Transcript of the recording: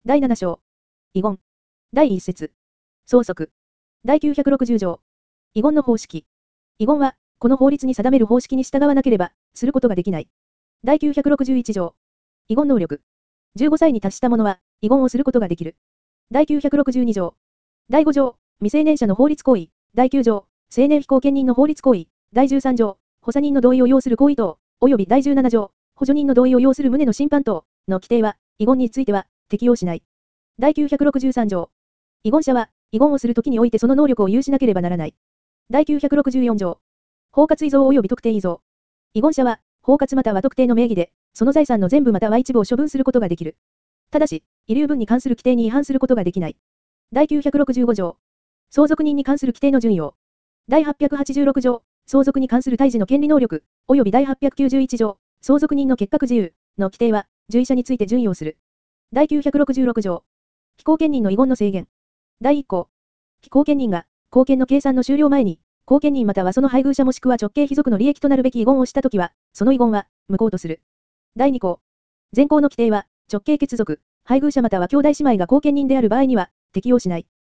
第7章。遺言。第1節。相続。第960条。遺言の方式。遺言は、この法律に定める方式に従わなければ、することができない。第961条。遺言能力。15歳に達した者は、遺言をすることができる。第962条。第5条。未成年者の法律行為。第9条。成年非後見人の法律行為。第13条。補佐人の同意を要する行為等、及び第17条。補助人の同意を要する旨の審判等の規定は、遺言については、適用しない。第963条。遺言者は、遺言をするときにおいてその能力を有しなければならない。第964条。包括遺贈及び特定遺贈。遺言者は、包括または特定の名義で、その財産の全部または一部を処分することができる。ただし、遺留分に関する規定に違反することができない。第965条。相続人に関する規定の準用。第886条。相続に関する対峙の権利能力、及び第891条。相続人の結核自由の規定は、受遺者について準用する。第966条。非後見人の遺言の制限。第1項。非後見人が、後見の計算の終了前に、後見人またはその配偶者もしくは直系卑属の利益となるべき遺言をしたときは、その遺言は、無効とする。第2項。前項の規定は、直系血族、配偶者または兄弟姉妹が後見人である場合には、適用しない。